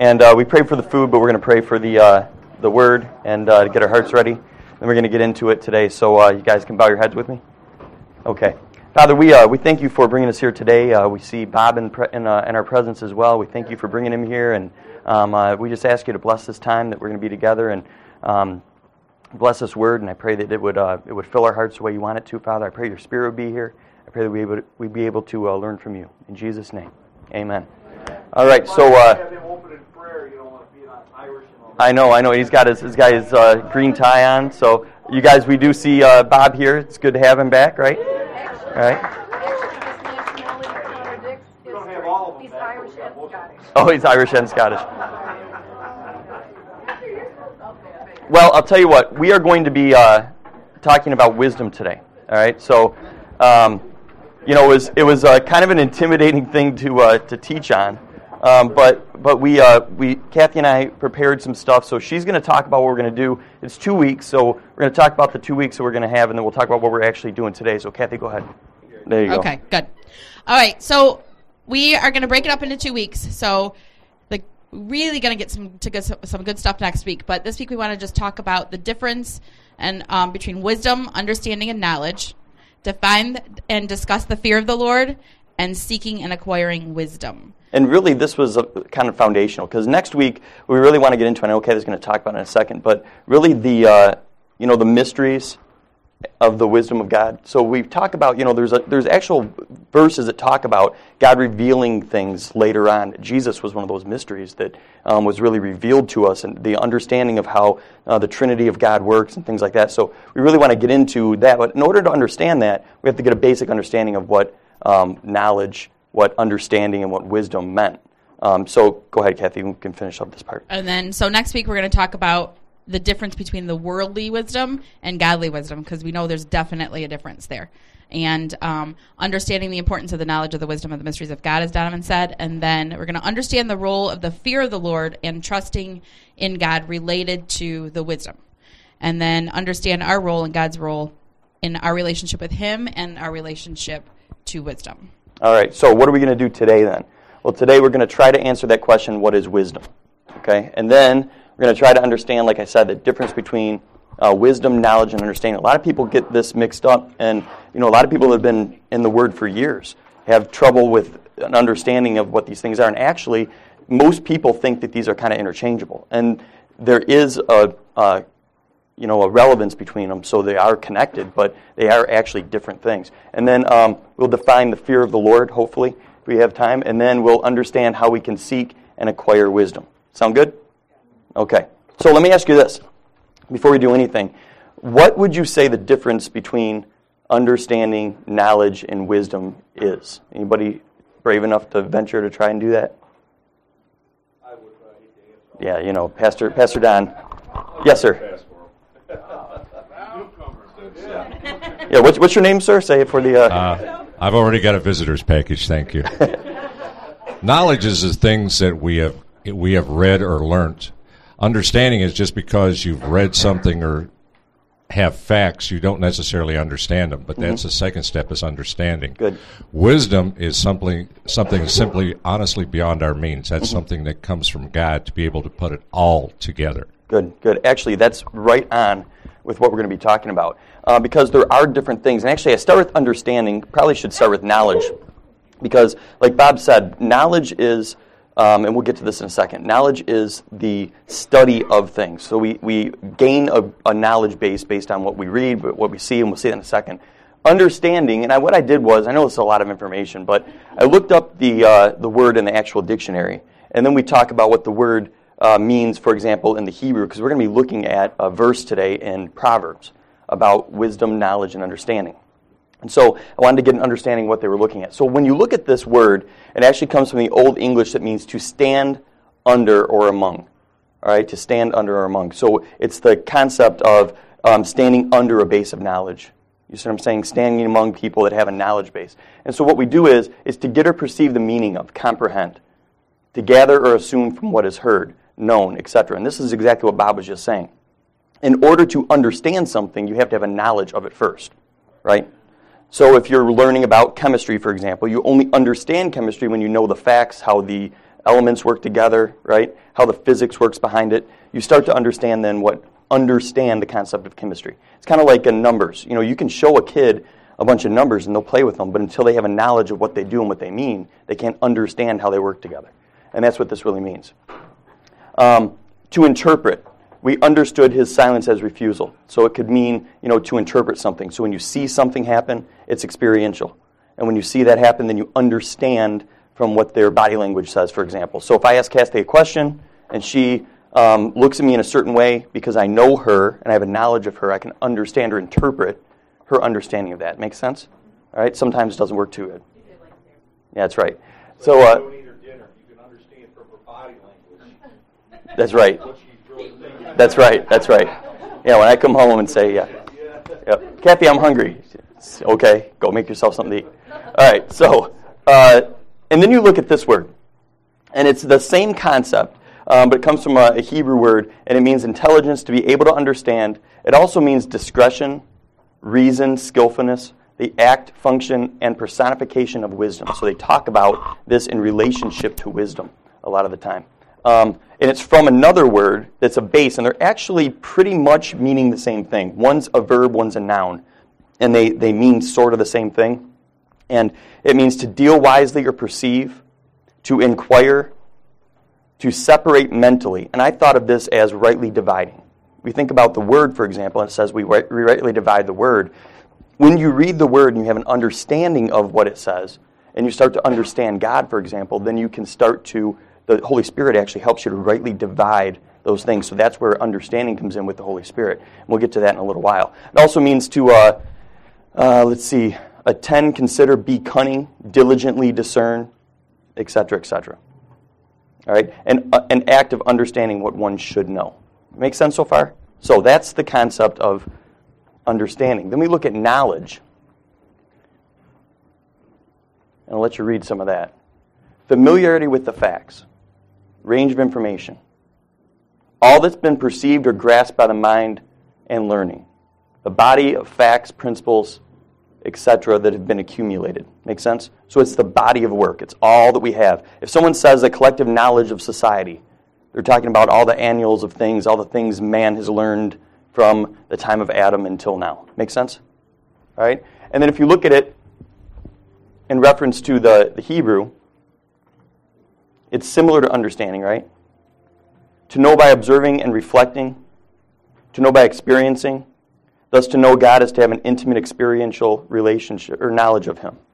And we prayed for the food, but we're going to pray for the Word and to get our hearts ready. And we're going to get into it today. So you guys can bow your heads with me? Okay. Father, we thank you for bringing us here today. We see Bob in our presence as well. We thank you for bringing him here, and we just ask you to bless this time that we're going to be together and bless this word. And I pray that it would fill our hearts the way you want it to, Father. I pray your Spirit would be here. I pray that we'd be able to learn from you. In Jesus' name, Amen. All right, so I know. He's got his green tie on. So you guys, we do see Bob here. It's good to have him back, right? All right. He's Irish and Scottish. Oh, he's Irish and Scottish. Well, I'll tell you what. We are going to be talking about wisdom today. All right. So, it was kind of an intimidating thing to teach on, but we Kathy and I prepared some stuff. So she's going to talk about what we're going to do. It's 2 weeks, so we're going to talk about the 2 weeks that we're going to have, and then we'll talk about what we're actually doing today. So Kathy, go ahead. There you go. Okay, good. All right, so we are going to break it up into 2 weeks. So really going to get some good stuff next week. But this week we want to just talk about the difference and between wisdom, understanding, and knowledge. Define and discuss the fear of the Lord, and seeking and acquiring wisdom. And really, this was kind of foundational, because next week we really want to get into, I know Kathy's going to talk about it in a second, but really the mysteries of the wisdom of God. So we talk about, there's actual verses that talk about God revealing things later on. Jesus was one of those mysteries that was really revealed to us, and the understanding of how the Trinity of God works and things like that. So we really want to get into that. But in order to understand that, we have to get a basic understanding of what knowledge, what understanding, and what wisdom meant. So go ahead, Kathy, we can finish up this part. And then, so next week we're going to talk about the difference between the worldly wisdom and godly wisdom, because we know there's definitely a difference there. And understanding the importance of the knowledge of the wisdom of the mysteries of God, as Donovan said. And then we're going to understand the role of the fear of the Lord and trusting in God related to the wisdom. And then understand our role and God's role in our relationship with Him and our relationship to wisdom. All right, so what are we going to do today then? Well, today we're going to try to answer that question, what is wisdom? Okay, and then we're going to try to understand, like I said, the difference between wisdom, knowledge, and understanding. A lot of people get this mixed up, and a lot of people have been in the Word for years, have trouble with an understanding of what these things are. And actually, most people think that these are kind of interchangeable, and there is a relevance between them, so they are connected, but they are actually different things. And then we'll define the fear of the Lord, hopefully, if we have time, and then we'll understand how we can seek and acquire wisdom. Sound good? Okay. So let me ask you this, before we do anything. What would you say the difference between understanding, knowledge, and wisdom is? Anybody brave enough to venture to try and do that? I would Yeah, Pastor Don. Yes, sir. Yeah, what's your name, sir? Say it for the... I've already got a visitor's package, thank you. Knowledge is the things that we have read or learned. Understanding is just because you've read something or have facts, you don't necessarily understand them. But that's the second step, is understanding. Good. Wisdom is something simply, honestly beyond our means. That's something that comes from God to be able to put it all together. Good. Actually, that's right on with what we're going to be talking about. Because there are different things. And actually, I start with understanding. Probably should start with knowledge. Because, like Bob said, knowledge is... and we'll get to this in a second. Knowledge is the study of things. So we gain a knowledge base based on what we read, what we see, and we'll see that in a second. Understanding, and what I did was, I know this is a lot of information, but I looked up the word in the actual dictionary, and then we talk about what the word means, for example, in the Hebrew, because we're going to be looking at a verse today in Proverbs about wisdom, knowledge, and understanding. And so I wanted to get an understanding of what they were looking at. So when you look at this word, it actually comes from the Old English that means to stand under or among. All right, to stand under or among. So it's the concept of standing under a base of knowledge. You see what I'm saying? Standing among people that have a knowledge base. And so what we do is to get or perceive the meaning of, comprehend, to gather or assume from what is heard, known, etc. And this is exactly what Bob was just saying. In order to understand something, you have to have a knowledge of it first, right? So if you're learning about chemistry, for example, you only understand chemistry when you know the facts, how the elements work together, right? How the physics works behind it. You start to understand then understand the concept of chemistry. It's kind of like in numbers. You know, you can show a kid a bunch of numbers and they'll play with them, but until they have a knowledge of what they do and what they mean, they can't understand how they work together. And that's what this really means. To interpret. We understood his silence as refusal. So it could mean, to interpret something. So when you see something happen, it's experiential. And when you see that happen, then you understand from what their body language says, for example. So if I ask Cassie a question, and she looks at me in a certain way because I know her and I have a knowledge of her, I can understand or interpret her understanding of that. Make sense? All right? Sometimes it doesn't work too good. Yeah, that's right. So don't eat her dinner. You can understand from her body language. That's right. What she's really thinking. That's right. That's right. Yeah, when I come home and say, yep, Kathy, I'm hungry. Okay, go make yourself something to eat. All right, so, and then you look at this word, and it's the same concept, but it comes from a Hebrew word, and it means intelligence, to be able to understand. It also means discretion, reason, skillfulness, the act, function, and personification of wisdom. So they talk about this in relationship to wisdom a lot of the time. And it's from another word that's a base, and they're actually pretty much meaning the same thing. One's a verb, one's a noun, and they mean sort of the same thing. And it means to deal wisely or perceive, to inquire, to separate mentally. And I thought of this as rightly dividing. We think about the word, for example, and it says we rightly divide the word. When you read the word and you have an understanding of what it says, and you start to understand God, for example, then you can start to, the Holy Spirit actually helps you to rightly divide those things. So that's where understanding comes in with the Holy Spirit. And we'll get to that in a little while. It also means to, attend, consider, be cunning, diligently discern, etc., etc. All right? And an act of understanding what one should know. Make sense so far? So that's the concept of understanding. Then we look at knowledge. And I'll let you read some of that. Familiarity with the facts. Range of information. All that's been perceived or grasped by the mind and learning. The body of facts, principles, etc. that have been accumulated. Make sense? So it's the body of work. It's all that we have. If someone says a collective knowledge of society, they're talking about all the annuals of things, all the things man has learned from the time of Adam until now. Make sense? All right? And then if you look at it in reference to the Hebrew, it's similar to understanding, right? To know by observing and reflecting, to know by experiencing. Thus, to know God is to have an intimate experiential relationship or knowledge of Him.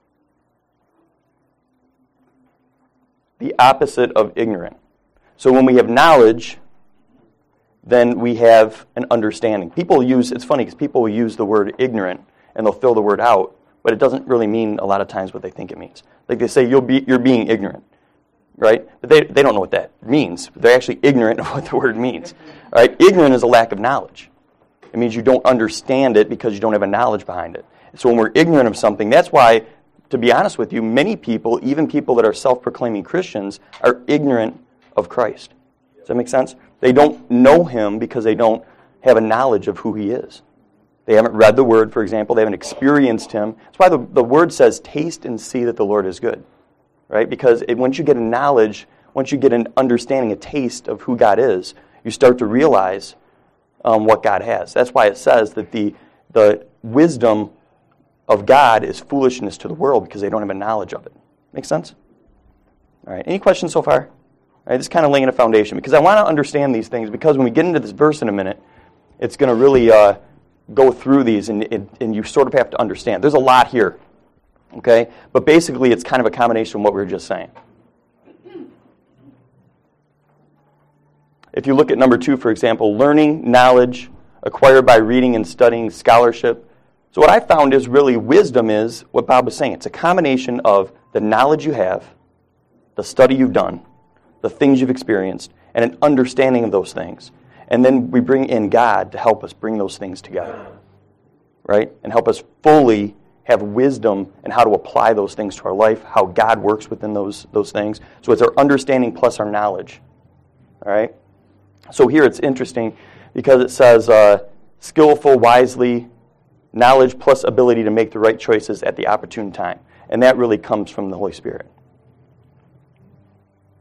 The opposite of ignorant. So when we have knowledge, then we have an understanding. It's funny because people will use the word ignorant and they'll fill the word out, but it doesn't really mean a lot of times what they think it means. Like they say, you're being ignorant, right? But they don't know what that means. They're actually ignorant of what the word means. All right? Ignorant is a lack of knowledge. It means you don't understand it because you don't have a knowledge behind it. So when we're ignorant of something, that's why, to be honest with you, many people, even people that are self-proclaiming Christians, are ignorant of Christ. Does that make sense? They don't know Him because they don't have a knowledge of who He is. They haven't read the Word, for example. They haven't experienced Him. That's why the Word says, taste and see that the Lord is good. Right? Because once you get a knowledge, once you get an understanding, a taste of who God is, you start to realize what God has. That's why it says that the wisdom of God is foolishness to the world because they don't have a knowledge of it. Make sense? All right. Any questions so far? All right, this is kind of laying a foundation because I want to understand these things because when we get into this verse in a minute, it's going to really go through these and you sort of have to understand. There's a lot here, okay? But basically it's kind of a combination of what we were just saying. If you look at number 2, for example, learning, knowledge, acquired by reading and studying, scholarship. So what I found is really wisdom is what Bob was saying. It's a combination of the knowledge you have, the study you've done, the things you've experienced, and an understanding of those things. And then we bring in God to help us bring those things together, right? And help us fully have wisdom and how to apply those things to our life, how God works within those things. So it's our understanding plus our knowledge, all right? So here it's interesting because it says skillful, wisely, knowledge plus ability to make the right choices at the opportune time. And that really comes from the Holy Spirit.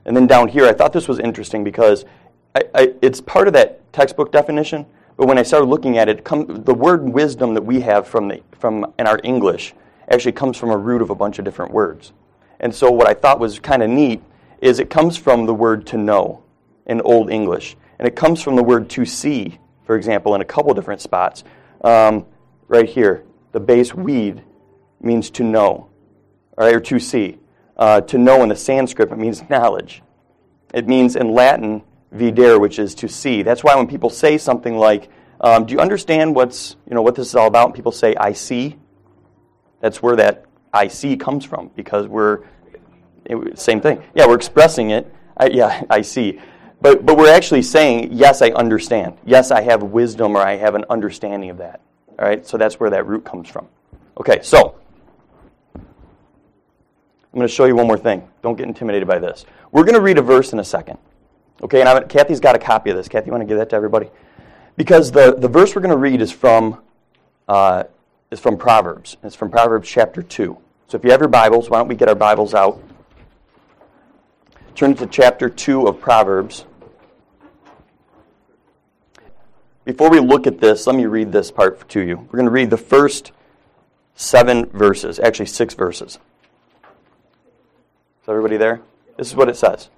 And then down here, I thought this was interesting because it's part of that textbook definition, but when I started looking at it, the word wisdom that we have from in our English actually comes from a root of a bunch of different words. And so what I thought was kind of neat is it comes from the word to know in Old English. And it comes from the word to see, for example, in a couple different spots. Right here, the base weed means to know, all right, or to see. To know in the Sanskrit, it means knowledge. It means in Latin, videre, which is to see. That's why when people say something like, do you understand what this is all about? People say, I see. That's where that I see comes from, because same thing. Yeah, we're expressing it. I see. But we're actually saying, yes, I understand. Yes, I have wisdom, or I have an understanding of that. All right, so that's where that root comes from. Okay, so I'm going to show you one more thing. Don't get intimidated by this. We're going to read a verse in a second. Okay, and Kathy's got a copy of this. Kathy, you want to give that to everybody? Because the verse we're going to read is from Proverbs. It's from Proverbs chapter 2. So if you have your Bibles, why don't we get our Bibles out? Turn to chapter 2 of Proverbs. Before we look at this, let me read this part to you. We're going to read the first 7 verses, actually 6 verses. Is everybody there? This is what it says.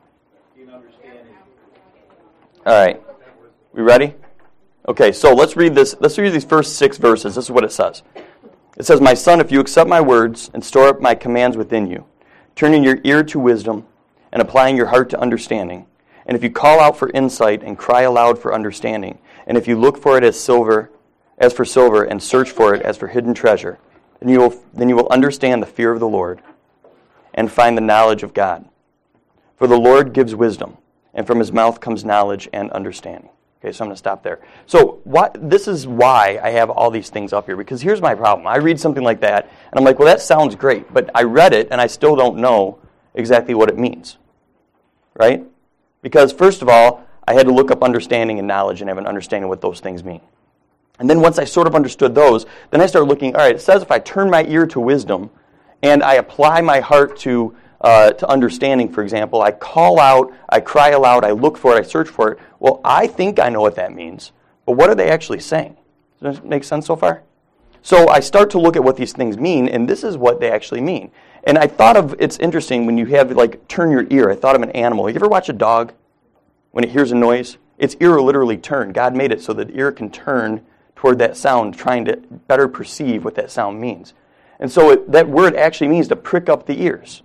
All right. We ready? Okay, so let's read this. Let's read these first 6 verses. This is what it says. It says, "My son, if you accept my words and store up my commands within you, turning your ear to wisdom and applying your heart to understanding, and if you call out for insight and cry aloud for understanding, and if you look for it as for silver, and search for it as for hidden treasure, then you will understand the fear of the Lord and find the knowledge of God. For the Lord gives wisdom, and from his mouth comes knowledge and understanding." Okay, so I'm going to stop there. So this is why I have all these things up here, because here's my problem. I read something like that, and I'm like, well, that sounds great, but I read it, and I still don't know exactly what it means, right? Because, first of all, I had to look up understanding and knowledge and have an understanding of what those things mean. And then once I sort of understood those, then I started looking, all right, it says if I turn my ear to wisdom and I apply my heart to understanding, for example, I call out, I cry aloud, I look for it, I search for it. Well, I think I know what that means, but what are they actually saying? Does that make sense so far? So I start to look at what these things mean, and this is what they actually mean. And I thought of, it's interesting when you have, like, turn your ear. I thought of an animal. You ever watch a dog when it hears a noise? Its ear will literally turn. God made it so that the ear can turn toward that sound, trying to better perceive what that sound means. And so that word actually means to prick up the ears,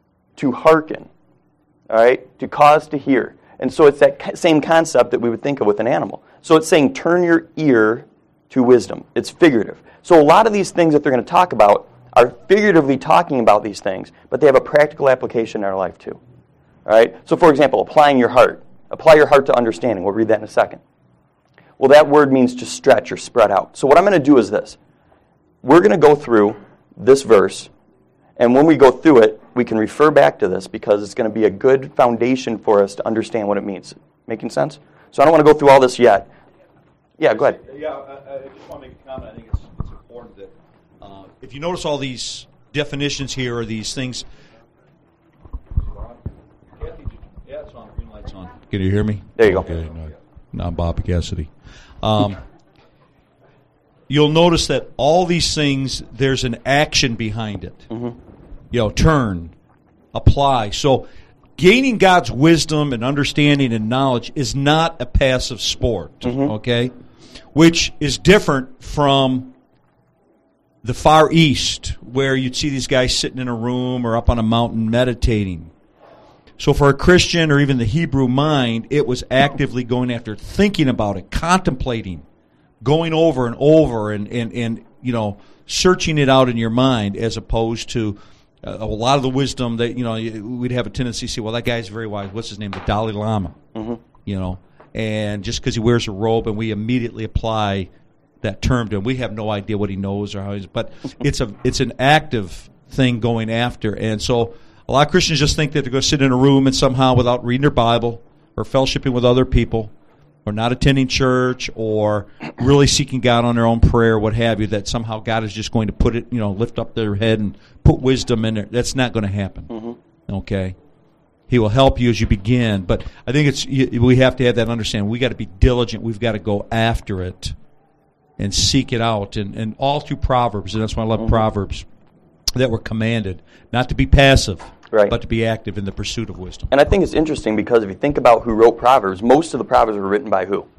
to hearken, all right, to cause to hear. And so it's that same concept that we would think of with an animal. So it's saying turn your ear to wisdom. It's figurative. So a lot of these things that they're going to talk about are figuratively talking about these things, but they have a practical application in our life too. All right? So for example, applying your heart. Apply your heart to understanding. We'll read that in a second. Well, that word means to stretch or spread out. So what I'm going to do is this. We're going to go through this verse, and when we go through it, we can refer back to this because it's going to be a good foundation for us to understand what it means. Making sense? So I don't want to go through all this yet. Yeah, go ahead. Yeah, I just want to make a comment. I think it's important that if you notice all these definitions here or these things. Kathy, yeah, it's on. Green light's on. Can you hear me? There you go. Okay, no, I'm Bob Cassidy. You'll notice that all these things, there's an action behind it. Mm-hmm. Turn, apply. So gaining God's wisdom and understanding and knowledge is not a passive sport, okay? Which is different from the Far East, where you'd see these guys sitting in a room or up on a mountain meditating. So for a Christian or even the Hebrew mind, it was actively going after, thinking about it, contemplating, going over and over and searching it out in your mind, as opposed to a lot of the wisdom that, we'd have a tendency to say, well, that guy's very wise. What's his name? The Dalai Lama. Mm-hmm. And just because he wears a robe, and we immediately apply that term to him. We have no idea what he knows or how he's, but it's an active thing going after. And so a lot of Christians just think that they're going to sit in a room and somehow, without reading their Bible or fellowshipping with other people, or not attending church, or really seeking God on their own prayer, what have you, that somehow God is just going to put it, lift up their head and put wisdom in there. That's not going to happen. Mm-hmm. Okay? He will help you as you begin. But I think we have to have that understanding. We got to be diligent. We've got to go after it and seek it out. And all through Proverbs, and that's why I love Proverbs, that we're commanded not to be passive, but to be active in the pursuit of wisdom. And I think it's interesting because if you think about who wrote Proverbs, most of the Proverbs were written by who?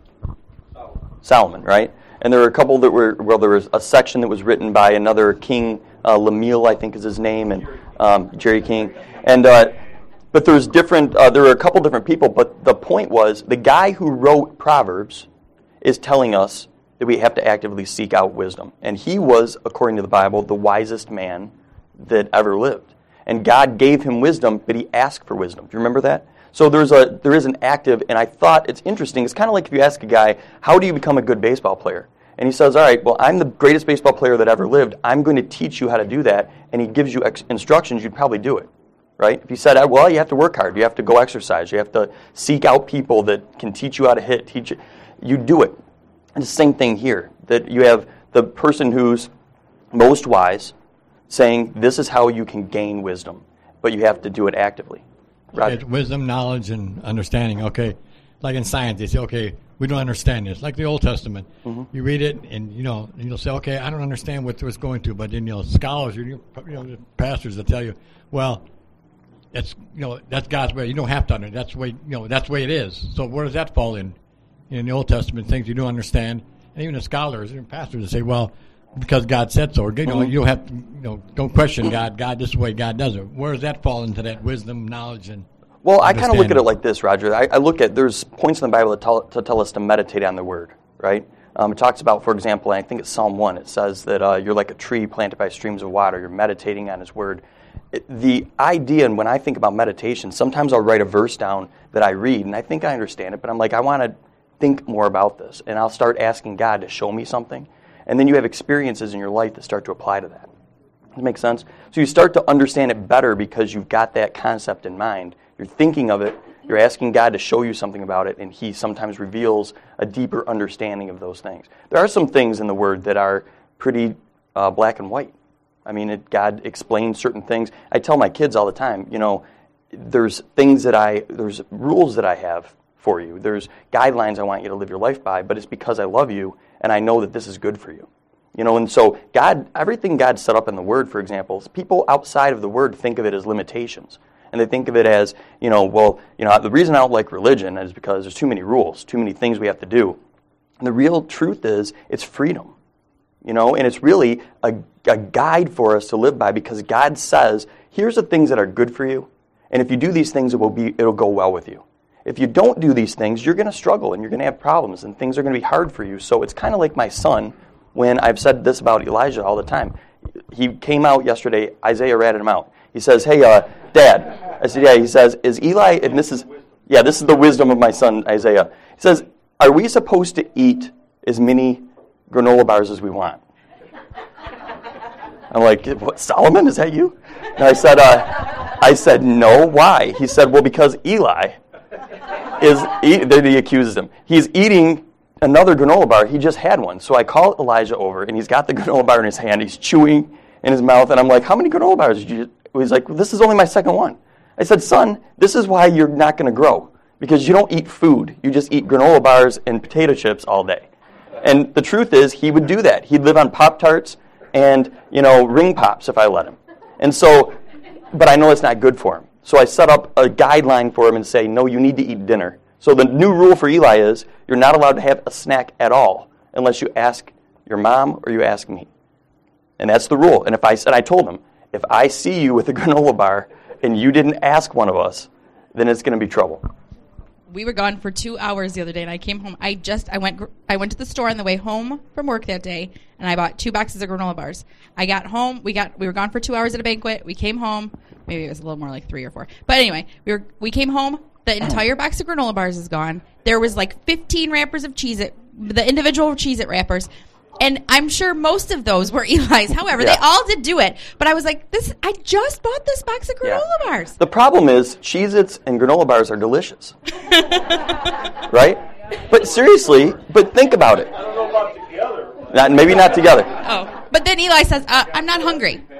Solomon, right? And there were a couple that were, there was a section that was written by another king, Lemuel, I think is his name, and Jerry King. And but there's different, there were a couple different people, but the point was the guy who wrote Proverbs is telling us that we have to actively seek out wisdom. And he was, according to the Bible, the wisest man that ever lived. And God gave him wisdom, but he asked for wisdom. Do you remember that? So there is an active, and I thought it's interesting. It's kind of like if you ask a guy, how do you become a good baseball player? And he says, all right, well, I'm the greatest baseball player that ever lived. I'm going to teach you how to do that. And he gives you instructions, you'd probably do it. Right? If you said, well, you have to work hard, you have to go exercise, you have to seek out people that can teach you how to hit, you do it. And it's the same thing here, that you have the person who's most wise saying, this is how you can gain wisdom, but you have to do it actively. It's wisdom, knowledge, and understanding. Okay, like in science, they say, okay, we don't understand this. Like the Old Testament, you read it, and you'll say, okay, I don't understand what it's going to, but then scholars, pastors will tell you, well, that's God's way. You don't have to understand. That's the way that's the way it is. So where does that fall in the Old Testament? Things you don't understand, and even the scholars and pastors will say, well, because God said so. You don't have to, don't question God. God, this is the way God does it. Where does that fall into that wisdom, knowledge, and well, I kind of look at it like this, Roger. I look at there's points in the Bible that tell us to meditate on the Word, right? It talks about, for example, I think it's Psalm 1. It says that you're like a tree planted by streams of water. You're meditating on His Word. The idea, and when I think about meditation, sometimes I'll write a verse down that I read, and I think I understand it, but I'm like, I want to think more about this, and I'll start asking God to show me something, and then you have experiences in your life that start to apply to that. Does that make sense? So you start to understand it better because you've got that concept in mind. You're thinking of it, you're asking God to show you something about it, and He sometimes reveals a deeper understanding of those things. There are some things in the Word that are pretty black and white. I mean, God explains certain things. I tell my kids all the time, there's rules that I have for you. There's guidelines I want you to live your life by, but it's because I love you and I know that this is good for you. And so everything God set up in the Word, for example, people outside of the Word think of it as limitations. And they think of it as, the reason I don't like religion is because there's too many rules, too many things we have to do. And the real truth is, it's freedom. And it's really a guide for us to live by because God says, here's the things that are good for you, and if you do these things, it'll go well with you. If you don't do these things, you're going to struggle, and you're going to have problems, and things are going to be hard for you. So it's kind of like my son, when I've said this about Elijah all the time. He came out yesterday, Isaiah ratted him out. He says, hey, Dad. I said, yeah. He says, is Eli, and this is the wisdom of my son, Isaiah. He says, are we supposed to eat as many granola bars as we want? I'm like, what, Solomon, is that you? And I said, no, why? He said, well, because Eli then he accuses him. He's eating another granola bar. He just had one. So I call Elijah over, and he's got the granola bar in his hand. He's chewing in his mouth, and I'm like, how many granola bars did you? He's like, well, this is only my second one. I said, son, this is why you're not going to grow, because you don't eat food. You just eat granola bars and potato chips all day. And the truth is, he would do that. He'd live on Pop-Tarts and, Ring Pops if I let him. And so, but I know it's not good for him. So I set up a guideline for him and say, no, you need to eat dinner. So the new rule for Eli is, you're not allowed to have a snack at all unless you ask your mom or you ask me. And that's the rule. And I told him, if I see you with a granola bar and you didn't ask one of us, then it's going to be trouble. We were gone for 2 hours the other day, and I came home. I went to the store on the way home from work that day, and I bought 2 boxes of granola bars. I got home. We were gone for 2 hours at a banquet. We came home. Maybe it was a little more like 3 or 4. But anyway, we came home. The entire box of granola bars is gone. There was like 15 wrappers of Cheez-It, the individual Cheez-It wrappers. And I'm sure most of those were Eli's. However, they all did do it. But I was like, I just bought this box of granola bars. The problem is Cheez-Its and granola bars are delicious. Right? But seriously, think about it. I don't know about together. Maybe not together. Oh. But then Eli says, I'm not hungry.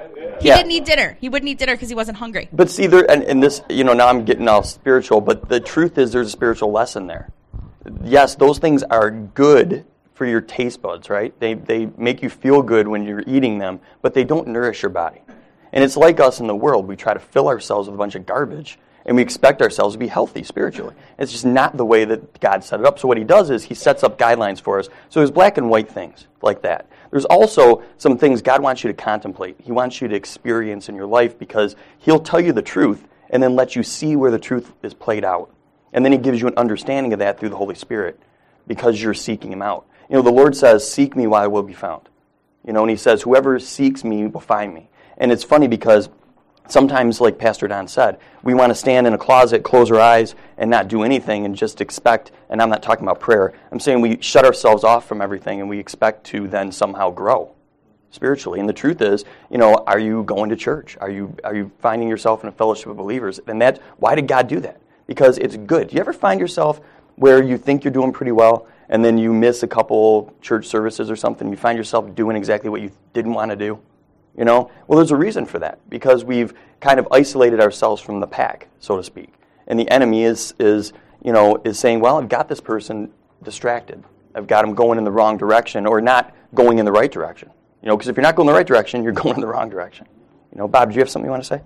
He didn't eat dinner. He wouldn't eat dinner because he wasn't hungry. But see, there, and this, now I'm getting all spiritual, but the truth is there's a spiritual lesson there. Yes, those things are good for your taste buds, right? They make you feel good when you're eating them, but they don't nourish your body. And it's like us in the world. We try to fill ourselves with a bunch of garbage, and we expect ourselves to be healthy spiritually. It's just not the way that God set it up. So what he does is he sets up guidelines for us. So there's black and white things like that. There's also some things God wants you to contemplate. He wants you to experience in your life because he'll tell you the truth and then let you see where the truth is played out. And then he gives you an understanding of that through the Holy Spirit because you're seeking him out. The Lord says, seek me while I will be found. And he says, whoever seeks me will find me. And it's funny because sometimes, like Pastor Don said, we want to stand in a closet, close our eyes, and not do anything and just expect, and I'm not talking about prayer, I'm saying we shut ourselves off from everything and we expect to then somehow grow spiritually. And the truth is, are you going to church? Are you finding yourself in a fellowship of believers? And why did God do that? Because it's good. Do you ever find yourself where you think you're doing pretty well and then you miss a couple church services or something? You find yourself doing exactly what you didn't want to do? Well, there's a reason for that, because we've kind of isolated ourselves from the pack, so to speak. And the enemy is saying, well, I've got this person distracted. I've got him going in the wrong direction or not going in the right direction. Because if you're not going in the right direction, you're going in the wrong direction. Bob, do you have something you want to say?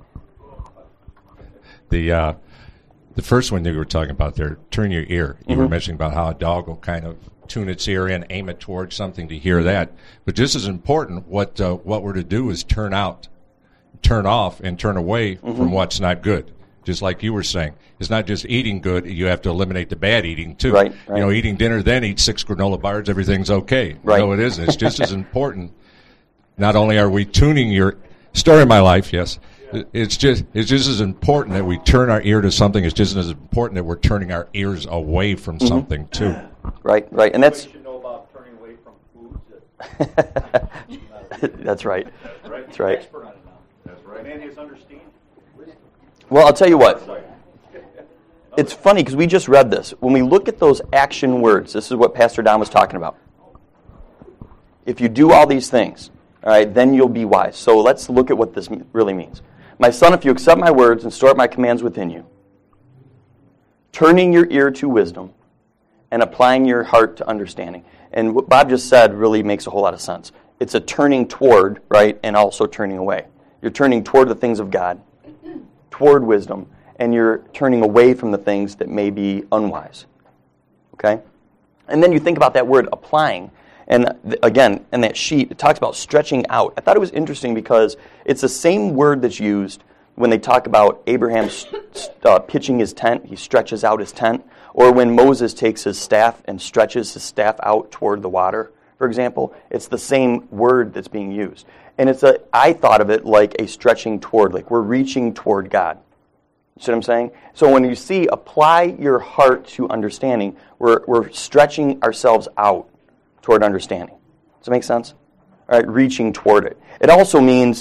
The first one you were talking about there, turn your ear. You were mentioning about how a dog will kind of tune its ear in, aim it towards something to hear that. But just as important, what we're to do is turn off, and turn away from what's not good. Just like you were saying, it's not just eating good; you have to eliminate the bad eating too. Right. Eating dinner, then eat 6 granola bars, everything's okay. Right. No, it isn't. It's just as important. Not only are we tuning your story of my life, yes. It's just as important that we turn our ear to something. It's just as important that we're turning our ears away from something too. Right, and that's. You should know about turning away from foods. That's right. That's right. Expert on it now. That's right. Man is understanding. Well, I'll tell you what. It's funny because we just read this. When we look at those action words, this is what Pastor Don was talking about. If you do all these things, all right, then you'll be wise. So let's look at what this really means. My son, if you accept my words and store up my commands within you, turning your ear to wisdom and applying your heart to understanding. And what Bob just said really makes a whole lot of sense. It's a turning toward, right, and also turning away. You're turning toward the things of God, toward wisdom, and you're turning away from the things that may be unwise. Okay? And then you think about that word applying. And again, in that sheet, it talks about stretching out. I thought it was interesting because it's the same word that's used when they talk about Abraham pitching his tent. He stretches out his tent. Or when Moses takes his staff and stretches his staff out toward the water, for example. It's the same word that's being used. And I thought of it like a stretching toward, like we're reaching toward God. You see what I'm saying? So when you see apply your heart to understanding, we're stretching ourselves out toward understanding. Does that make sense? All right, reaching toward it. It also means,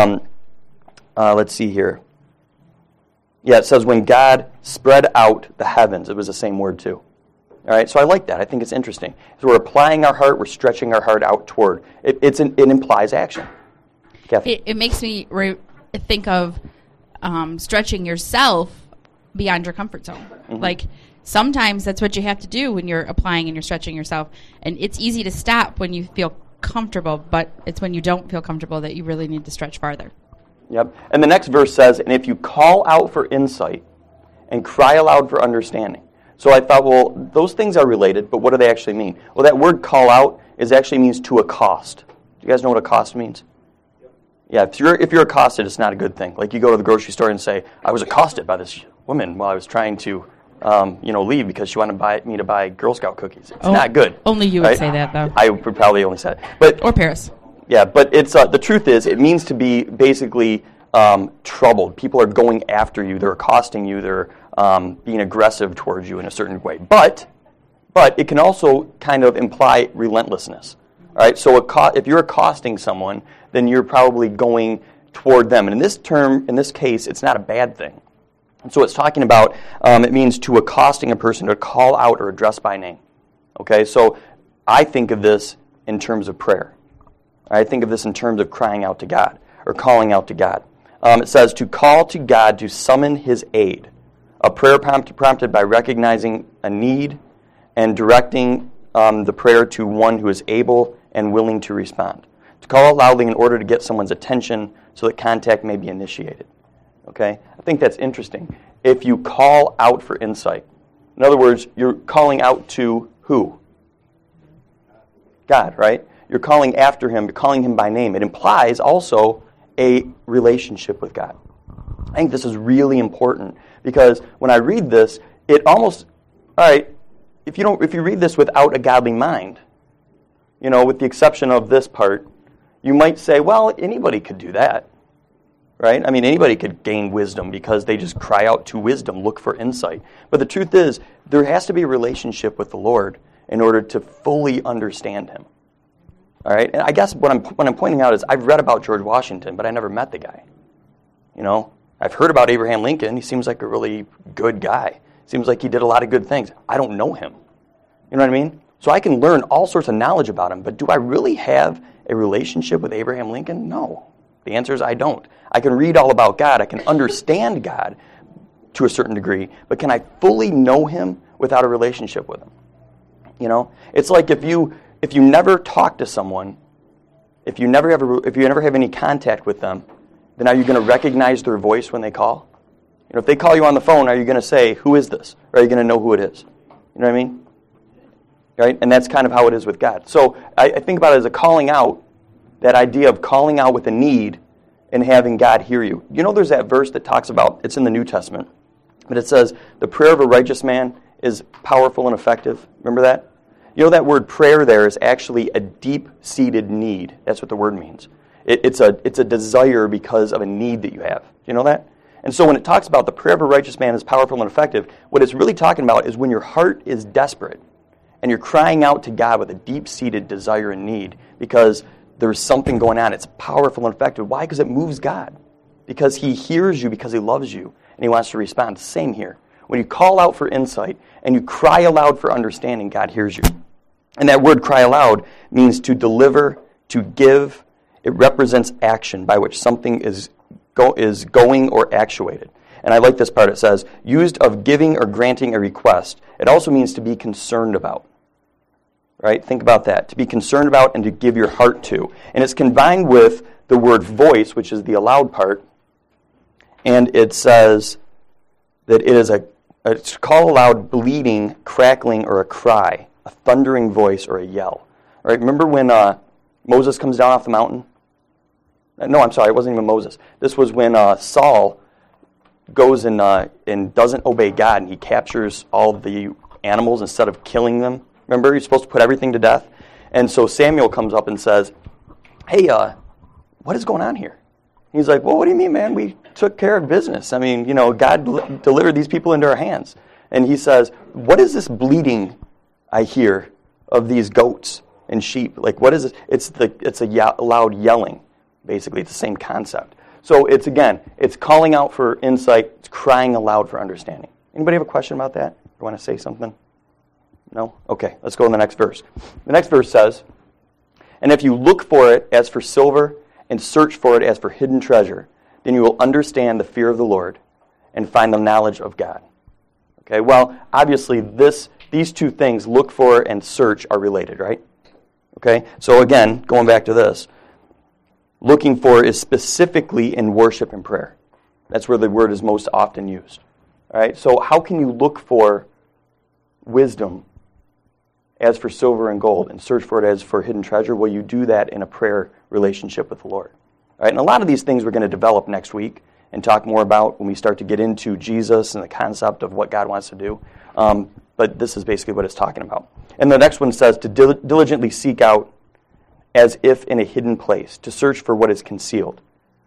let's see here. Yeah, it says when God spread out the heavens. It was the same word too. All right, so I like that. I think it's interesting. So we're applying our heart, we're stretching our heart out toward. It implies action. Kathy? It makes me think of stretching yourself beyond your comfort zone. Mm-hmm. Like, sometimes that's what you have to do when you're applying and you're stretching yourself. And it's easy to stop when you feel comfortable, but it's when you don't feel comfortable that you really need to stretch farther. Yep. And the next verse says, and if you call out for insight and cry aloud for understanding. So I thought, well, those things are related, but what do they actually mean? Well, that word call out actually means to accost. Do you guys know what accost means? Yeah, if you're accosted, it's not a good thing. Like you go to the grocery store and say, I was accosted by this woman while I was trying to leave because she wanted me to buy Girl Scout cookies. It's not good. Only you would say that, though. I would probably only say it. Or Paris. Yeah, but it's the truth is it means to be basically troubled. People are going after you. They're accosting you. They're being aggressive towards you in a certain way. But it can also kind of imply relentlessness. All right, so if you're accosting someone, then you're probably going toward them. And in this case, it's not a bad thing. And so it's talking about, it means to accosting a person, to call out or address by name. Okay, so I think of this in terms of prayer. I think of this in terms of crying out to God. or calling out to God. It says to call to God to summon his aid, a prayer prompted by recognizing a need and directing the prayer to one who is able and willing to respond. To call out loudly in order to get someone's attention so that contact may be initiated. Okay? I think that's interesting. If you call out for insight, in other words, you're calling out to who? God, right? You're calling after him, you're calling him by name. It implies also a relationship with God. I think this is really important because when I read this, it almost, all right, if you read this without a godly mind, with the exception of this part, you might say, well, anybody could do that, right? I mean, anybody could gain wisdom because they just cry out to wisdom, look for insight. But the truth is, there has to be a relationship with the Lord in order to fully understand him. All right? And I guess what I'm pointing out is I've read about George Washington, but I never met the guy. I've heard about Abraham Lincoln. He seems like a really good guy. Seems like he did a lot of good things. I don't know him. You know what I mean? So I can learn all sorts of knowledge about him, but do I really have a relationship with Abraham Lincoln? No. The answer is I don't. I can read all about God. I can understand God to a certain degree, but can I fully know him without a relationship with him? It's like if you never talk to someone, if you never have any contact with them, then are you going to recognize their voice when they call? If they call you on the phone, are you going to say, who is this? Or are you going to know who it is? You know what I mean? Right? And that's kind of how it is with God. So I think about it as a calling out, that idea of calling out with a need and having God hear you. There's that verse that talks about, it's in the New Testament, but it says, the prayer of a righteous man is powerful and effective. Remember that? That word prayer there is actually a deep-seated need. That's what the word means. It's a desire because of a need that you have. Do you know that? And so when it talks about the prayer of a righteous man is powerful and effective, what it's really talking about is when your heart is desperate and you're crying out to God with a deep-seated desire and need because there's something going on. It's powerful and effective. Why? Because it moves God. Because he hears you because he loves you and he wants to respond. Same here. When you call out for insight and you cry aloud for understanding, God hears you. And that word cry aloud means to deliver, to give. It represents action by which something is going or actuated. And I like this part. It says, used of giving or granting a request. It also means to be concerned about. Right? Think about that. To be concerned about and to give your heart to. And it's combined with the word voice, which is the aloud part. And it says that it is a call aloud, bleating, crackling, or a cry, a thundering voice, or a yell. Right? Remember when Moses comes down off the mountain? No, I'm sorry, it wasn't even Moses. This was when Saul goes and doesn't obey God, and he captures all of the animals instead of killing them. Remember, you're supposed to put everything to death? And so Samuel comes up and says, hey, what is going on here? He's like, well, what do you mean, man? We took care of business. I mean, God delivered these people into our hands. And he says, what is this bleating I hear of these goats and sheep? Like, what is this? It's a loud yelling, basically. It's the same concept. So it's calling out for insight. It's crying aloud for understanding. Anybody have a question about that? You want to say something? No? Okay, let's go to the next verse. The next verse says, and if you look for it as for silver and search for it as for hidden treasure, then you will understand the fear of the Lord and find the knowledge of God. Okay, well, obviously these two things, look for and search, are related, right? Okay, so again, going back to this, looking for is specifically in worship and prayer. That's where the word is most often used. All right, so how can you look for wisdom as for silver and gold and search for it as for hidden treasure? Well, you do that in a prayer relationship with the Lord. All right, and a lot of these things we're going to develop next week and talk more about when we start to get into Jesus and the concept of what God wants to do. But this is basically what it's talking about. And the next one says to diligently seek out as if in a hidden place, to search for what is concealed.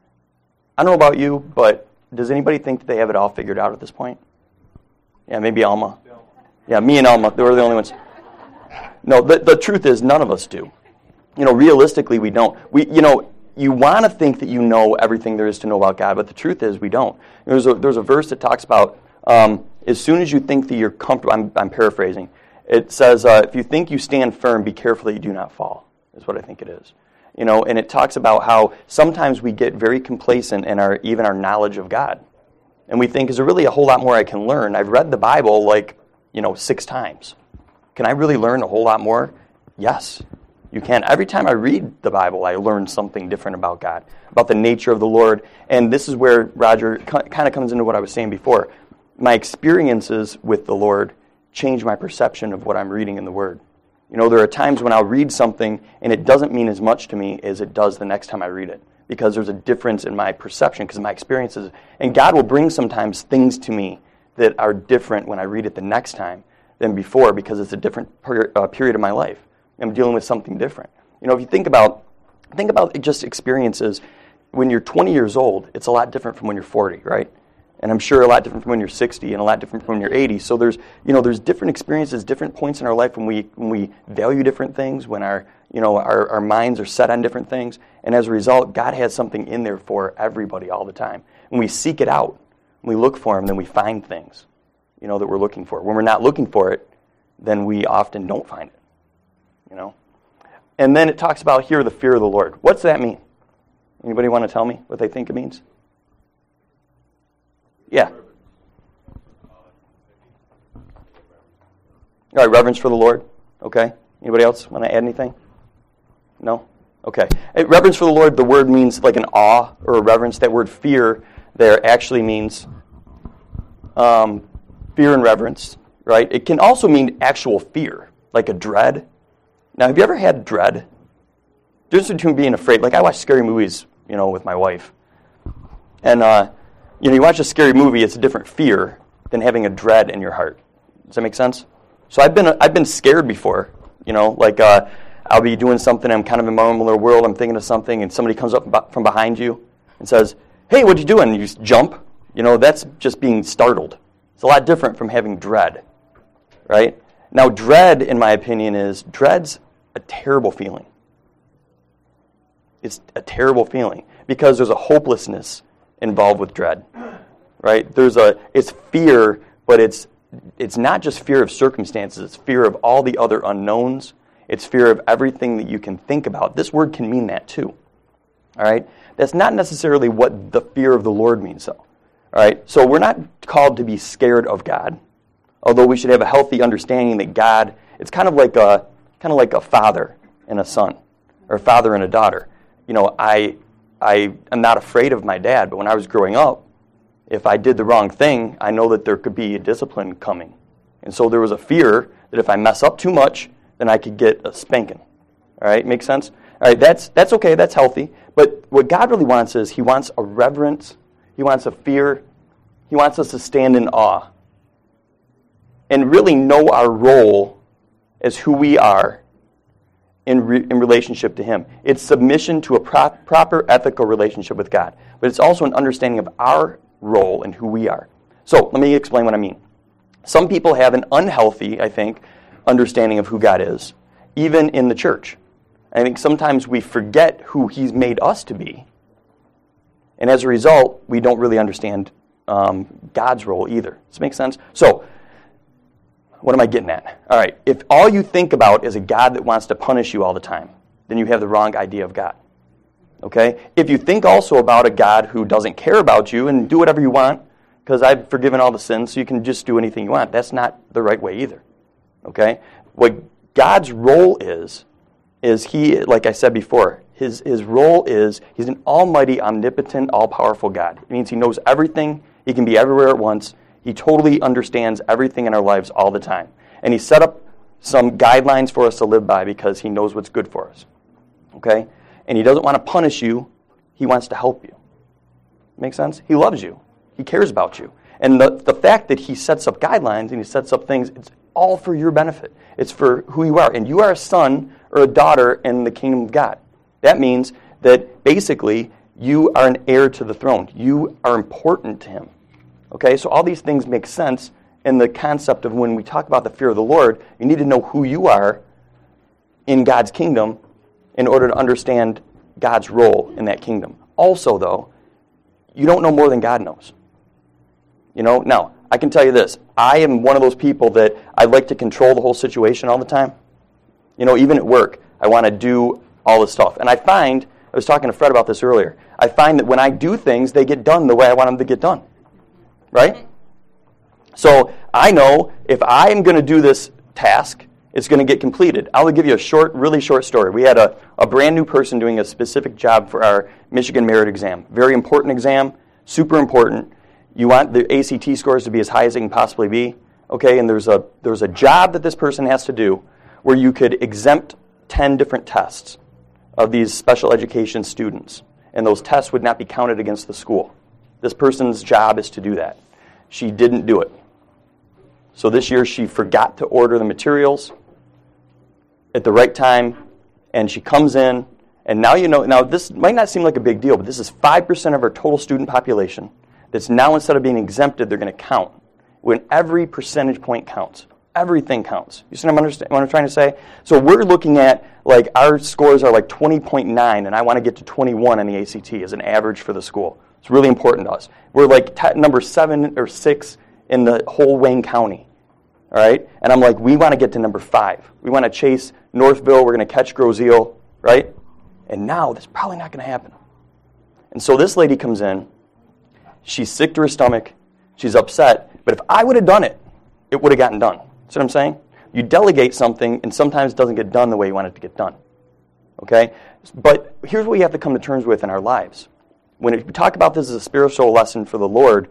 I don't know about you, but does anybody think that they have it all figured out at this point? Yeah, maybe Alma. Yeah, me and Alma, they were the only ones. No, the truth is none of us do. Realistically, we don't. You want to think that you know everything there is to know about God, but the truth is we don't. There's a verse that talks about as soon as you think that you're comfortable, I'm paraphrasing, it says, if you think you stand firm, be careful that you do not fall, is what I think it is. And it talks about how sometimes we get very complacent in even our knowledge of God. And we think, is there really a whole lot more I can learn? I've read the Bible 6 times. Can I really learn a whole lot more? Yes, you can. Every time I read the Bible, I learn something different about God, about the nature of the Lord. And this is where Roger kind of comes into what I was saying before. My experiences with the Lord change my perception of what I'm reading in the Word. There are times when I'll read something and it doesn't mean as much to me as it does the next time I read it, because there's a difference in my perception, because of my experiences. And God will bring sometimes things to me that are different when I read it the next time than before, because it's a different period of my life. I'm dealing with something different. If you think about just experiences, when you're 20 years old, it's a lot different from when you're 40, right? And I'm sure a lot different from when you're 60 and a lot different from when you're 80. So there's different experiences, different points in our life when we value different things, when our minds are set on different things. And as a result, God has something in there for everybody all the time. When we seek it out, when we look for Him, then we find things, that we're looking for. When we're not looking for it, then we often don't find it, And then it talks about here the fear of the Lord. What's that mean? Anybody want to tell me what they think it means? Yeah. All right, reverence for the Lord. Okay. Anybody else want to add anything? No? Okay. Reverence for the Lord, the word means like an awe or a reverence. That word fear there actually means fear and reverence, right? It can also mean actual fear, like a dread. Now, have you ever had dread? There's a difference between being afraid. Like, I watch scary movies, with my wife. And, you watch a scary movie, it's a different fear than having a dread in your heart. Does that make sense? So I've been scared before, I'll be doing something, I'm kind of in my own little world, I'm thinking of something, and somebody comes up from behind you and says, "Hey, what you doing?" And you just jump. That's just being startled. It's a lot different from having dread, right? Now, dread, in my opinion, dread's a terrible feeling. It's a terrible feeling because there's a hopelessness involved with dread, right? It's fear, but it's not just fear of circumstances. It's fear of all the other unknowns. It's fear of everything that you can think about. This word can mean that too, all right? That's not necessarily what the fear of the Lord means, though, all right? So we're not called to be scared of God, although we should have a healthy understanding that God, it's kind of like a father and a son, or a father and a daughter. I am not afraid of my dad, but when I was growing up, if I did the wrong thing, I know that there could be a discipline coming. And so there was a fear that if I mess up too much, then I could get a spanking. All right, make sense? All right, that's okay, that's healthy. But what God really wants is He wants a reverence, He wants a fear, He wants us to stand in awe and really know our role as who we are in relationship to Him. It's submission to a proper ethical relationship with God. But it's also an understanding of our role and who we are. So let me explain what I mean. Some people have an unhealthy, I think, understanding of who God is, even in the church. I think sometimes we forget who He's made us to be. And as a result, we don't really understand God's role either. Does this make sense? So, what am I getting at? All right, if all you think about is a God that wants to punish you all the time, then you have the wrong idea of God. Okay? If you think also about a God who doesn't care about you and do whatever you want, because I've forgiven all the sins, so you can just do anything you want, that's not the right way either. Okay? What God's role is He, like I said before, His role is He's an almighty, omnipotent, all-powerful God. It means He knows everything. He can be everywhere at once. He totally understands everything in our lives all the time. And He set up some guidelines for us to live by because He knows what's good for us. Okay? And He doesn't want to punish you. He wants to help you. Make sense? He loves you. He cares about you. And the fact that He sets up guidelines and He sets up things, it's all for your benefit. It's for who you are. And you are a son or a daughter in the kingdom of God. That means that basically you are an heir to the throne. You are important to Him. Okay, so all these things make sense in the concept of when we talk about the fear of the Lord, you need to know who you are in God's kingdom in order to understand God's role in that kingdom. Also, though, you don't know more than God knows. Now, I can tell you this. I am one of those people that I like to control the whole situation all the time. Even at work, I want to do all this stuff. And I was talking to Fred about this earlier, I find that when I do things, they get done the way I want them to get done. Right? So I know if I'm going to do this task, it's going to get completed. I'll give you a really short story. We had a brand new person doing a specific job for our Michigan Merit exam. Very important exam, super important. You want the ACT scores to be as high as they can possibly be. Okay, and there's a job that this person has to do where you could exempt 10 different tests of these special education students, and those tests would not be counted against the school. This person's job is to do that. She didn't do it. So this year she forgot to order the materials at the right time, and she comes in, and now this might not seem like a big deal, but this is 5% of our total student population that's now, instead of being exempted, they're going to count. When every percentage point counts. Everything counts. You see what I'm trying to say? So we're looking at, like, our scores are like 20.9, and I want to get to 21 on the ACT as an average for the school. It's really important to us. We're like number 7 or 6 in the whole Wayne County. All right? And I'm like, we want to get to number 5. We want to chase Northville. We're going to catch Grozeal, right? And now that's probably not going to happen. And so this lady comes in. She's sick to her stomach. She's upset. But if I would have done it, it would have gotten done. See what I'm saying? You delegate something, and sometimes it doesn't get done the way you want it to get done. Okay? But here's what we have to come to terms with in our lives. When we talk about this as a spiritual lesson for the Lord,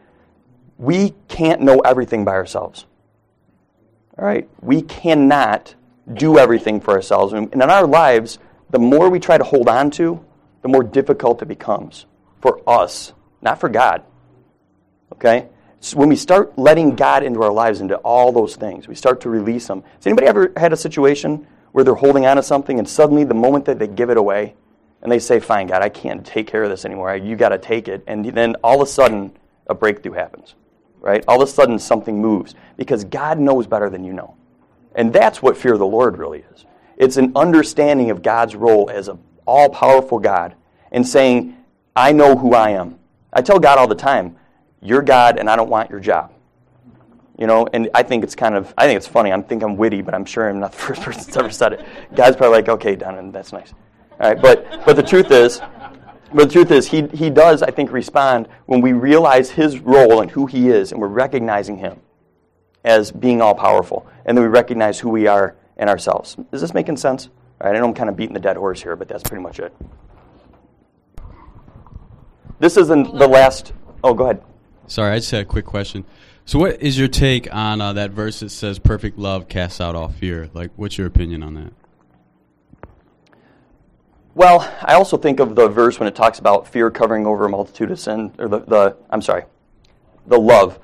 we can't know everything by ourselves. All right? We cannot do everything for ourselves. And in our lives, the more we try to hold on to, the more difficult it becomes for us, not for God. Okay? So when we start letting God into our lives, into all those things, we start to release them. Has anybody ever had a situation where they're holding on to something, and suddenly the moment that they give it away, and they say, fine, God, I can't take care of this anymore. You got to take it. And then all of a sudden, a breakthrough happens. Right? All of a sudden, something moves. Because God knows better than you know. And that's what fear of the Lord really is. It's an understanding of God's role as an all-powerful God and saying, I know who I am. I tell God all the time, you're God and I don't want your job. You know, and I think it's funny. I think I'm witty, but I'm sure I'm not the first person that's ever said it. God's probably like, okay, Donovan, that's nice. All right, but the truth is, he does, I think, respond when we realize his role and who he is, and we're recognizing him as being all-powerful, and then we recognize who we are in ourselves. Is this making sense? All right, I know I'm kind of beating the dead horse here, but that's pretty much it. This isn't the last... Oh, go ahead. Sorry, I just had a quick question. So what is your take on that verse that says perfect love casts out all fear? Like, what's your opinion on that? Well, I also think of the verse when it talks about fear covering over a multitude of sin, or the love.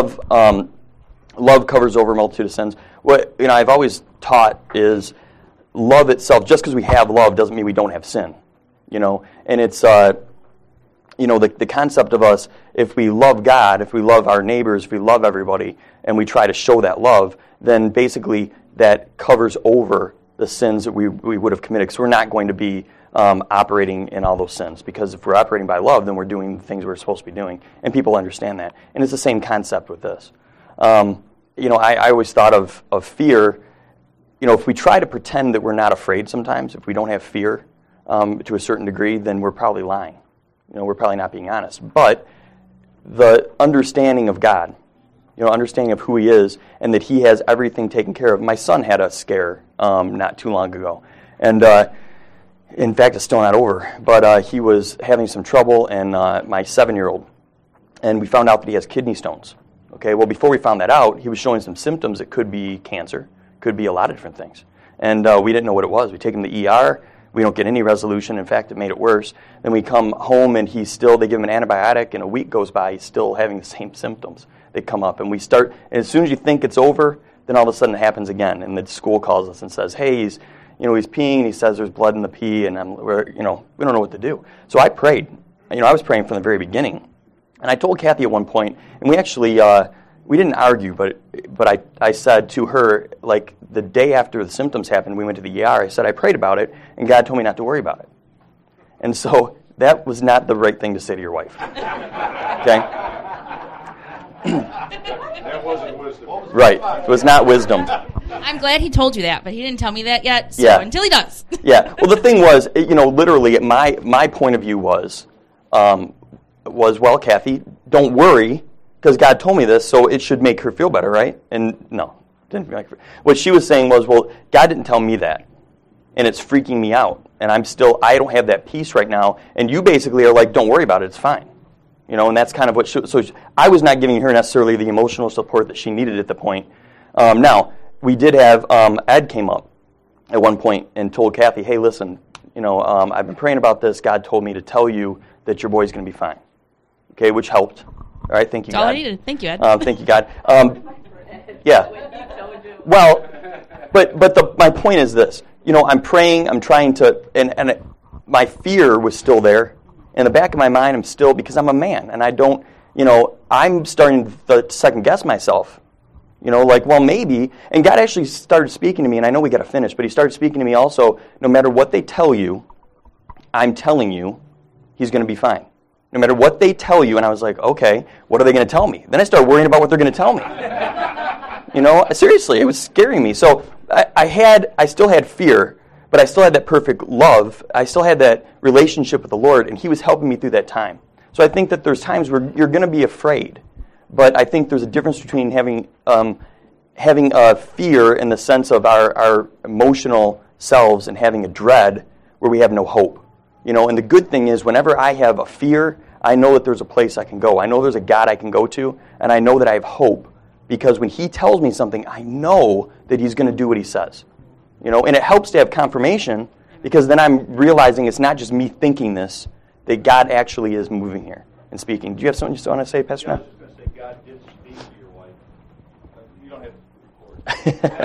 Love covers over a multitude of sins. What I've always taught is love itself. Just because we have love doesn't mean we don't have sin. And it's the concept of us, if we love God, if we love our neighbors, if we love everybody, and we try to show that love, then basically that covers over the sins that we would have committed. Because we're not going to be operating in all those sins. Because if we're operating by love, then we're doing the things we're supposed to be doing. And people understand that. And it's the same concept with this. I always thought of fear, if we try to pretend that we're not afraid sometimes, if we don't have fear to a certain degree, then we're probably lying. We're probably not being honest. But the understanding of God, understanding of who he is and that he has everything taken care of. My son had a scare not too long ago. And in fact, it's still not over. But he was having some trouble, and my 7-year-old. And we found out that he has kidney stones. Okay, well, before we found that out, he was showing some symptoms. It could be cancer. Could be a lot of different things. And we didn't know what it was. We take him to the ER. We don't get any resolution. In fact, it made it worse. Then we come home, and they give him an antibiotic, and a week goes by, he's still having the same symptoms that come up. And we start, and as soon as you think it's over, then all of a sudden it happens again. And the school calls us and says, hey, he's peeing, and he says there's blood in the pee, and we don't know what to do. So I prayed. I was praying from the very beginning. And I told Kathy at one point, and we actually, we didn't argue, but I said to her, like the day after the symptoms happened, we went to the ER, I said I prayed about it, and God told me not to worry about it. And so that was not the right thing to say to your wife. Okay? That wasn't wisdom. Right. It was not wisdom. I'm glad he told you that, but he didn't tell me that yet. So Yeah. until he does. Yeah. Well, the thing was, literally, my point of view was, well, Kathy, don't worry, because God told me this, so it should make her feel better, right? And no, didn't make her. What she was saying was, well, God didn't tell me that, and it's freaking me out, and I don't have that peace right now, and you basically are like, don't worry about it, it's fine. And that's kind of what I was not giving her necessarily the emotional support that she needed at the point. Now, we did have, Ed came up at one point and told Kathy, hey, listen, I've been praying about this. God told me to tell you that your boy's going to be fine. Okay, which helped. All right, thank you, That's God. all I needed. Thank you, Ed. Thank you, God. Yeah. Well, but my point is this. I'm praying, I'm trying to, and my fear was still there. In the back of my mind, I'm still, because I'm a man, and I don't, I'm starting to second guess myself. Well, maybe. And God actually started speaking to me, and I know we got to finish, but he started speaking to me also, no matter what they tell you, I'm telling you, he's going to be fine. No matter what they tell you, and I was like, okay, what are they going to tell me? Then I started worrying about what they're going to tell me. Seriously, it was scaring me. So I still had fear, but I still had that perfect love. I still had that relationship with the Lord, and he was helping me through that time. So I think that there's times where you're going to be afraid, but I think there's a difference between having a fear in the sense of our emotional selves and having a dread where we have no hope. And the good thing is whenever I have a fear, I know that there's a place I can go. I know there's a God I can go to, and I know that I have hope because when he tells me something, I know that he's going to do what he says. And it helps to have confirmation because then I'm realizing it's not just me thinking this, that God actually is moving here and speaking. Do you have something you still want to say, Pastor? I was just going to say God did speak to your wife. You don't have to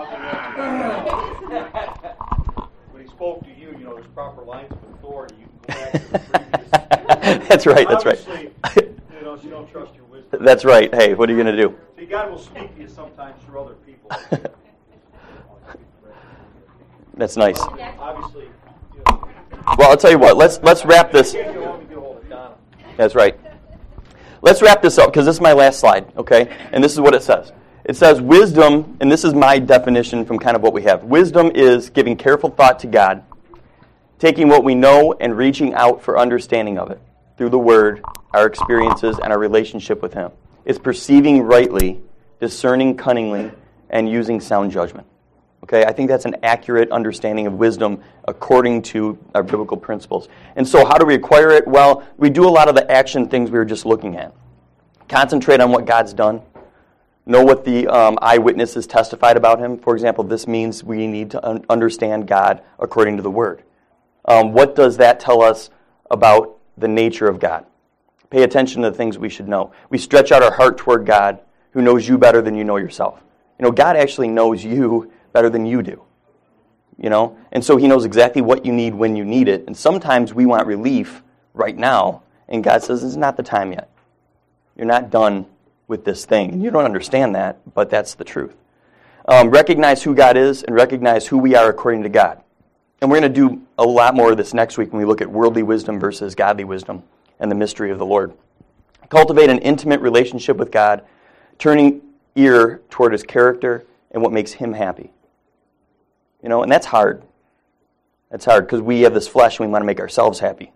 record. When he spoke to you, there's proper lines of authority. You can go back to the previous. That's right. Obviously, you don't trust your wisdom. That's right. Hey, what are you going to do? See, God will speak to you sometimes through other people. That's nice. Obviously, Well, I'll tell you what. Let's wrap this. That's right. Let's wrap this up because this is my last slide, okay? And this is what it says. It says wisdom, and this is my definition from kind of what we have. Wisdom is giving careful thought to God, taking what we know and reaching out for understanding of it through the Word, our experiences, and our relationship with Him. It's perceiving rightly, discerning cunningly, and using sound judgment. Okay, I think that's an accurate understanding of wisdom according to our biblical principles. And so how do we acquire it? Well, we do a lot of the action things we were just looking at. Concentrate on what God's done. Know what the eyewitnesses testified about him. For example, this means we need to understand God according to the Word. What does that tell us about the nature of God? Pay attention to the things we should know. We stretch out our heart toward God, who knows you better than you know yourself. God actually knows you better than you do. And so he knows exactly what you need when you need it. And sometimes we want relief right now, and God says, it's not the time yet. You're not done with this thing. And you don't understand that, but that's the truth. Recognize who God is and recognize who we are according to God. And we're going to do a lot more of this next week when we look at worldly wisdom versus godly wisdom and the mystery of the Lord. Cultivate an intimate relationship with God, turning ear toward his character and what makes him happy. And that's hard. That's hard because we have this flesh and we want to make ourselves happy.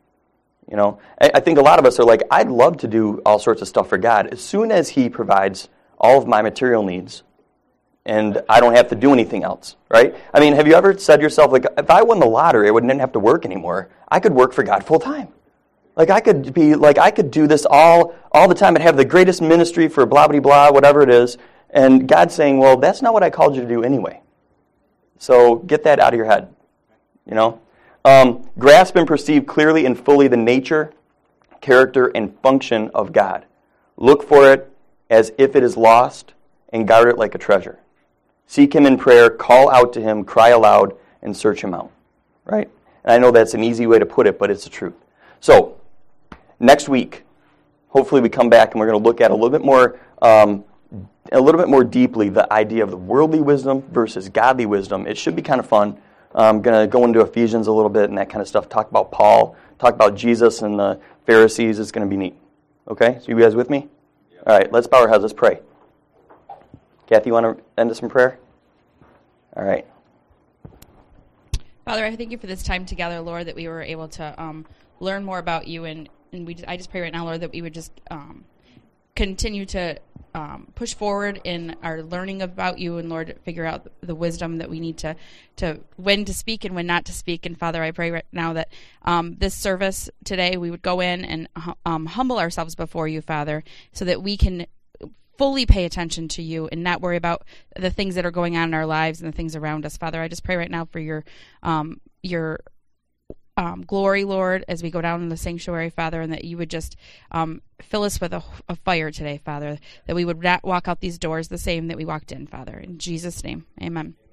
I think a lot of us are like, I'd love to do all sorts of stuff for God as soon as he provides all of my material needs and I don't have to do anything else, right? I mean, have you ever said to yourself, like, if I won the lottery, I wouldn't have to work anymore. I could work for God full time. I could do this all the time and have the greatest ministry for blah, blah, blah, whatever it is. And God's saying, well, that's not what I called you to do anyway. So get that out of your head, Grasp and perceive clearly and fully the nature, character, and function of God. Look for it as if it is lost and guard it like a treasure. Seek him in prayer, call out to him, cry aloud, and search him out, right? And I know that's an easy way to put it, but it's the truth. So, next week, hopefully we come back and we're going to look at a little bit more deeply the idea of the worldly wisdom versus godly wisdom. It should be kind of fun. I'm going to go into Ephesians a little bit and that kind of stuff. Talk about Paul. Talk about Jesus and the Pharisees. It's going to be neat. Okay? So you guys with me? Yeah. All right. Let's bow our heads. Let's pray. Kathy, you want to end us in prayer? All right. Father, I thank you for this time together, Lord, that we were able to learn more about you, and I just pray right now, Lord, that we would just continue to push forward in our learning about you, and Lord, figure out the wisdom that we need to when to speak and when not to speak. And Father, I pray right now that this service today, we would go in and humble ourselves before you, Father, so that we can fully pay attention to you and not worry about the things that are going on in our lives and the things around us. Father, I just pray right now for your glory, Lord, as we go down in the sanctuary, Father, and that you would just fill us with a fire today, Father, that we would not walk out these doors the same that we walked in, Father. In Jesus' name, amen.